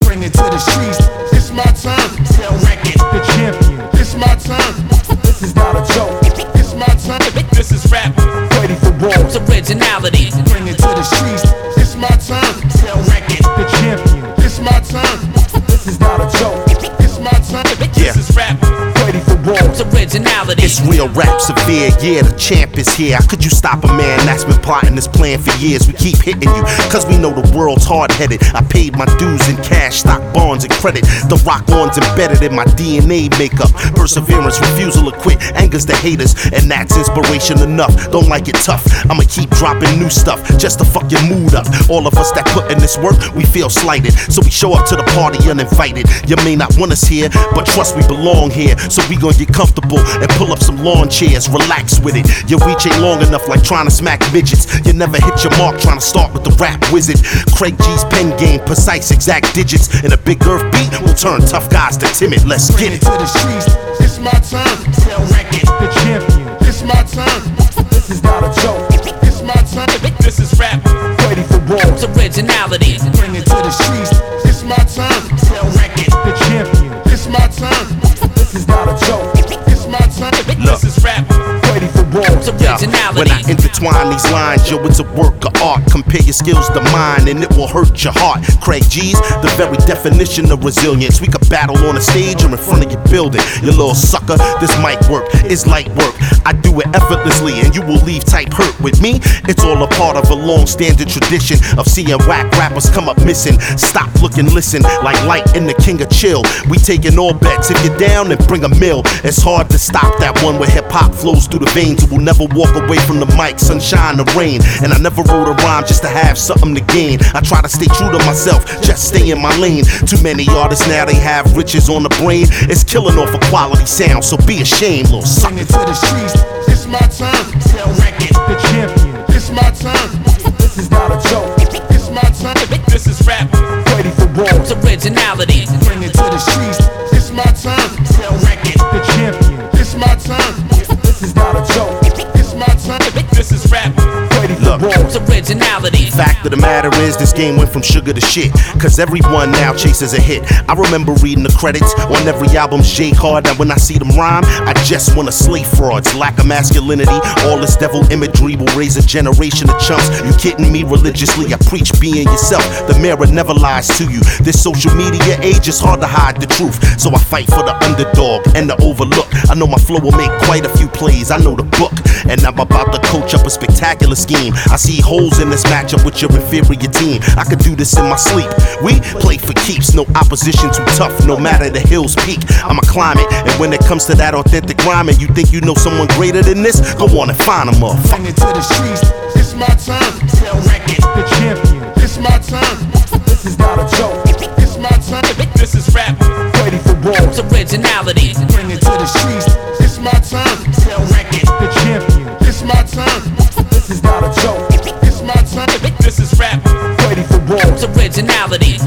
Bring it to the streets. It's my turn. Tell record. The champion. It's my turn. This is not a joke. It's my turn. This is rap. Ready for war. It's originality. Bring it to the streets. It's my turn. Tell record. The champion. It's my turn. This is not a joke. It's my turn. This is rap. Ready for war. It's originality. It's real rap severe, yeah, the champ is here. How could you stop a man that's been plotting this plan for years? We keep hitting you, cause we know the world's hard-headed. I paid my dues in cash, stock, bonds, and credit. The rock-on's embedded in my DNA makeup. Perseverance, refusal to quit, angers the haters, and that's inspiration enough. Don't like it tough, I'ma keep dropping new stuff, just to fuck your mood up. All of us that put in this work, we feel slighted, so we show up to the party uninvited. You may not want us here, but trust we belong here. So we gon' get comfortable and pull up some lawn chairs, relax with it. Your reach ain't long enough like trying to smack midgets. You never hit your mark trying to start with the rap wizard. Craig G's pen game, precise exact digits. And a big earth beat will turn tough guys to timid. Let's Bring get it it. to the streets. It's my turn. Tell record. The champion. It's my turn. This is not a joke. It's my turn. This is rap. Ready for war. It's originality. Bring it to the streets. It's my turn. Tell record. The champion. It's my turn. This is not a joke. It's my turn. This is rap. Ready for war. It's originality. When I intertwine these lines, yo, it's a work of art. Compare your skills to mine and it will hurt your heart. Craig G's, the very definition of resilience. We could battle on a stage or in front of your building. You little sucker, this mic work is light work. I do it effortlessly and you will leave type hurt. With me, it's all a part of a long-standing tradition of seeing whack rappers come up missing. Stop, look, and listen, like Light and the King of Chill. We taking all bets. If you're down, then bring a mill. It's hard to stop that one where hip-hop flows through the veins. You will never walk away from the mic, sunshine or rain. And I never wrote a rhyme just to have something to gain. I try to stay true to myself, just stay in my lane. Too many artists now, they have riches on the brain. It's killing off a quality sound, so be ashamed, little sucker. Bring it to the streets. It's my turn. Tell record. The champion. It's my turn. This is not a joke. It's my turn. This is rap. Ready for war. It's originality. Bring it to the streets. It's my turn. Tell record. The champion. It's my turn. This is not a joke. It's my turn. This is rap. Ready for Look. war. It's originality. Fact of the matter is, this game went from sugar to shit. Cause everyone now chases a hit. I remember reading the credits on every album's J Hard. Now when I see them rhyme, I just wanna slay frauds. Lack of masculinity, all this devil imagery will raise a generation of chumps. You kidding me? Religiously, I preach being yourself. The mirror never lies to you. This social media age is hard to hide the truth. So I fight for the underdog and the overlooked. I know my flow will make quite a few plays. I know the book, and I'm about to coach up a spectacular scheme. I see holes in this matchup with your inferior team. I could do this in my sleep. We play for keeps, no opposition too tough, no matter the hill's peak. I'ma climb it, and when it comes to that authentic rhyming, you think you know someone greater than this? Go on and find them, motherfucker. Bring it to the streets. It's my turn. Tell record. The champion. It's my turn. This is not a joke. It's my turn. This is rap. Ready for war. It's originality. Bring it to the streets. It's my turn. Tell record. The champion. It's my turn. This is not a joke. It's my turn. This is rap. Ready for war. It's originality.